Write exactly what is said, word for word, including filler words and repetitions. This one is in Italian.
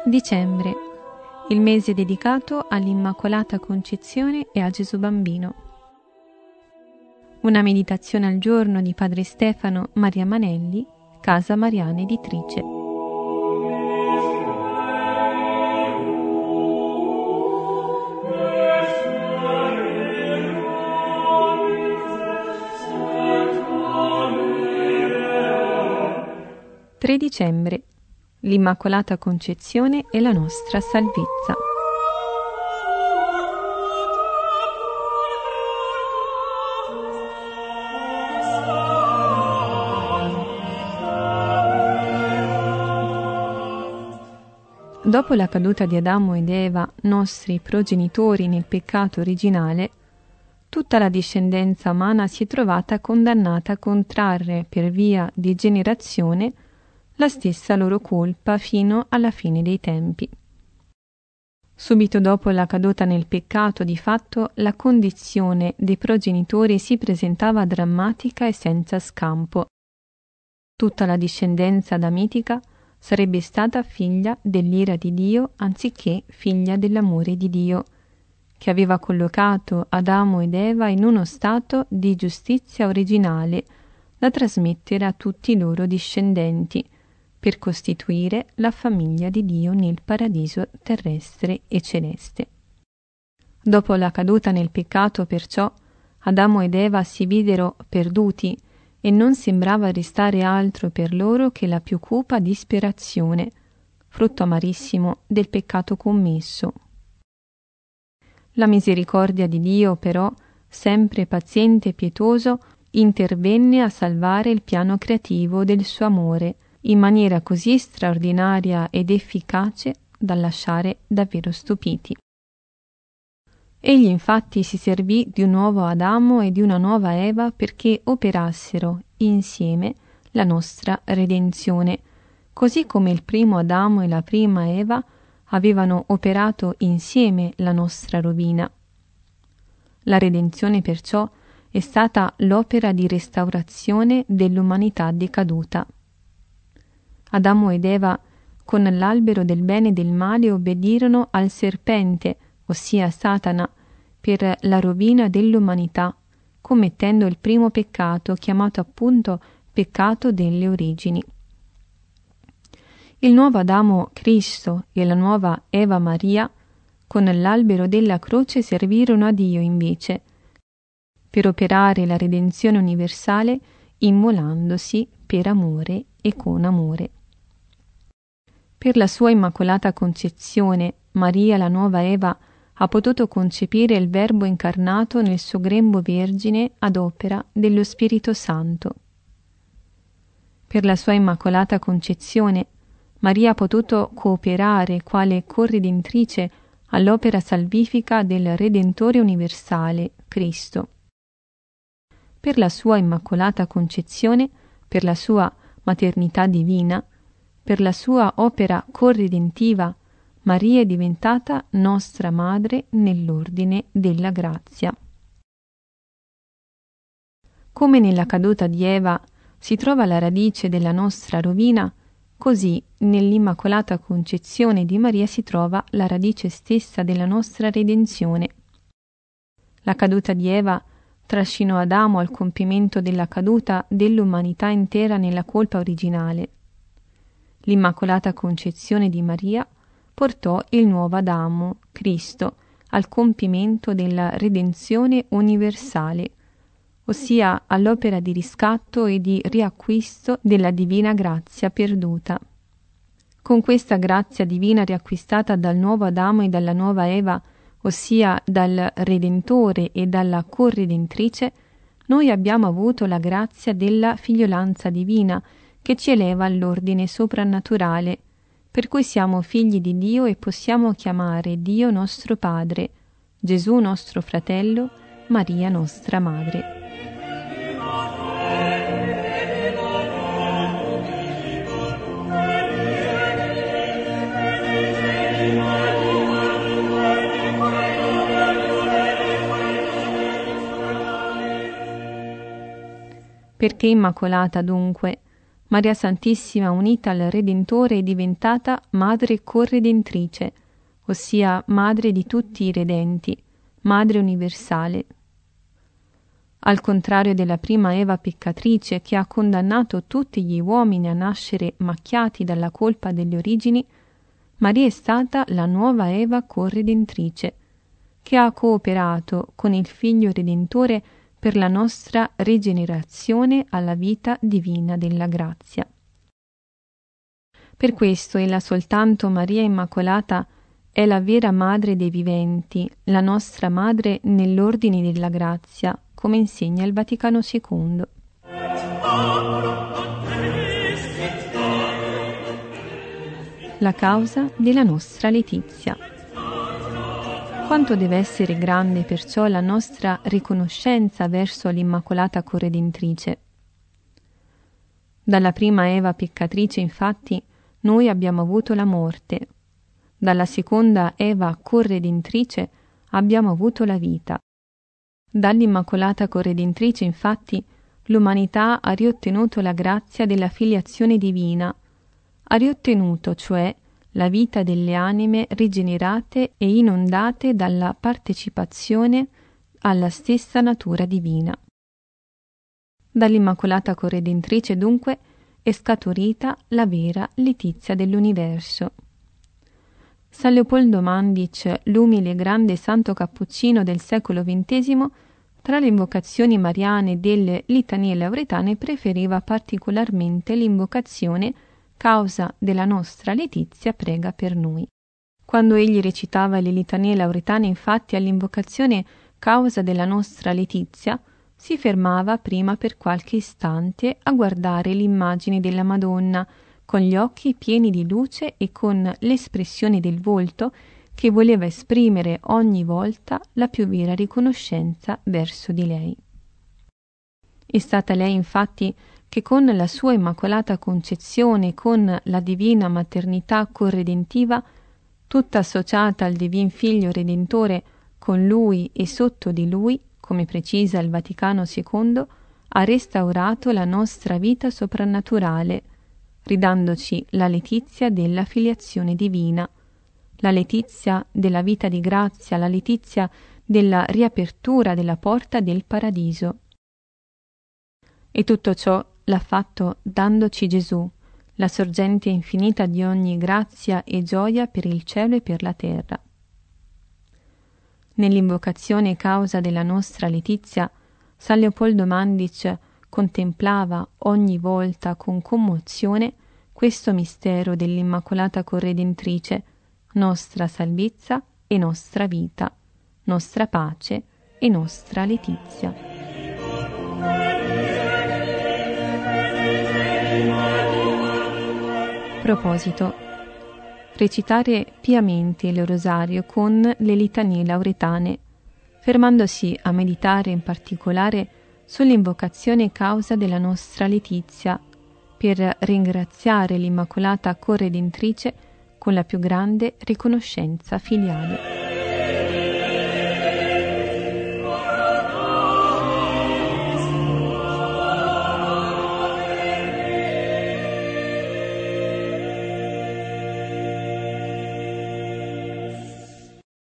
Dicembre, il mese dedicato all'Immacolata Concezione e a Gesù Bambino. Una meditazione al giorno di Padre Stefano Maria Manelli, Casa Mariana Editrice. tre dicembre. L'Immacolata Concezione e la nostra salvezza. Dopo la caduta di Adamo ed Eva, nostri progenitori nel peccato originale, tutta la discendenza umana si è trovata condannata a contrarre per via di generazione la stessa loro colpa fino alla fine dei tempi. Subito dopo la caduta nel peccato, di fatto, la condizione dei progenitori si presentava drammatica e senza scampo. Tutta la discendenza adamitica sarebbe stata figlia dell'ira di Dio anziché figlia dell'amore di Dio, che aveva collocato Adamo ed Eva in uno stato di giustizia originale da trasmettere a tutti i loro discendenti, per costituire la famiglia di Dio nel paradiso terrestre e celeste. Dopo la caduta nel peccato, perciò, Adamo ed Eva si videro perduti e non sembrava restare altro per loro che la più cupa disperazione, frutto amarissimo del peccato commesso. La misericordia di Dio, però, sempre paziente e pietoso, intervenne a salvare il piano creativo del suo amore, in maniera così straordinaria ed efficace da lasciare davvero stupiti. Egli infatti si servì di un nuovo Adamo e di una nuova Eva perché operassero insieme la nostra redenzione, così come il primo Adamo e la prima Eva avevano operato insieme la nostra rovina. La redenzione perciò è stata l'opera di restaurazione dell'umanità decaduta. Adamo ed Eva con l'albero del bene e del male obbedirono al serpente, ossia Satana, per la rovina dell'umanità, commettendo il primo peccato, chiamato appunto peccato delle origini. Il nuovo Adamo Cristo e la nuova Eva Maria, con l'albero della croce, servirono a Dio invece, per operare la redenzione universale, immolandosi per amore e con amore. Per la sua Immacolata Concezione, Maria, la nuova Eva, ha potuto concepire il Verbo incarnato nel suo grembo vergine ad opera dello Spirito Santo. Per la sua Immacolata Concezione, Maria ha potuto cooperare quale corredentrice all'opera salvifica del Redentore universale, Cristo. Per la sua Immacolata Concezione, per la sua maternità divina, per la sua opera corredentiva, Maria è diventata nostra madre nell'ordine della grazia. Come nella caduta di Eva si trova la radice della nostra rovina, così nell'Immacolata Concezione di Maria si trova la radice stessa della nostra redenzione. La caduta di Eva trascinò Adamo al compimento della caduta dell'umanità intera nella colpa originale. L'Immacolata Concezione di Maria portò il nuovo Adamo, Cristo, al compimento della redenzione universale, ossia all'opera di riscatto e di riacquisto della divina grazia perduta. Con questa grazia divina riacquistata dal nuovo Adamo e dalla nuova Eva, ossia dal Redentore e dalla corredentrice, noi abbiamo avuto la grazia della figliolanza divina che ci eleva all'ordine soprannaturale, per cui siamo figli di Dio e possiamo chiamare Dio nostro Padre, Gesù nostro fratello, Maria nostra Madre. Perché Immacolata dunque? Maria Santissima unita al Redentore è diventata Madre Corredentrice, ossia Madre di tutti i redenti, Madre universale. Al contrario della prima Eva peccatrice che ha condannato tutti gli uomini a nascere macchiati dalla colpa delle origini, Maria è stata la nuova Eva corredentrice, che ha cooperato con il Figlio Redentore per la nostra rigenerazione alla vita divina della grazia. Per questo ella soltanto Maria Immacolata è la vera Madre dei viventi, la nostra Madre nell'ordine della grazia, come insegna il Vaticano secondo. La causa della nostra letizia. Quanto deve essere grande perciò la nostra riconoscenza verso l'Immacolata Corredentrice. Dalla prima Eva peccatrice, infatti, noi abbiamo avuto la morte. Dalla seconda Eva corredentrice abbiamo avuto la vita. Dall'Immacolata Corredentrice, infatti, l'umanità ha riottenuto la grazia della filiazione divina, ha riottenuto, cioè, la vita delle anime rigenerate e inondate dalla partecipazione alla stessa natura divina. Dall'Immacolata Corredentrice, dunque, è scaturita la vera letizia dell'universo. San Leopoldo Mandic, l'umile e grande santo cappuccino del secolo ventesimo, tra le invocazioni mariane delle litanie lauretane preferiva particolarmente l'invocazione Causa della nostra letizia prega per noi. Quando egli recitava le litanie lauretane, infatti, all'invocazione Causa della nostra letizia, si fermava prima per qualche istante a guardare l'immagine della Madonna, con gli occhi pieni di luce e con l'espressione del volto che voleva esprimere ogni volta la più vera riconoscenza verso di lei. È stata lei, infatti, che con la sua immacolata concezione, con la divina maternità corredentiva, tutta associata al Divin Figlio Redentore, con Lui e sotto di Lui, come precisa il Vaticano secondo, ha restaurato la nostra vita soprannaturale, ridandoci la letizia della filiazione divina, la letizia della vita di grazia, la letizia della riapertura della porta del paradiso. E tutto ciò l'ha fatto dandoci Gesù, la sorgente infinita di ogni grazia e gioia per il cielo e per la terra. Nell'invocazione Causa della nostra letizia, San Leopoldo Mandic contemplava ogni volta con commozione questo mistero dell'Immacolata Corredentrice, nostra salvezza e nostra vita, nostra pace e nostra letizia. Proposito: recitare piamente il rosario con le litanie lauretane, fermandosi a meditare in particolare sull'invocazione Causa della nostra letizia, per ringraziare l'Immacolata Corredentrice con la più grande riconoscenza filiale.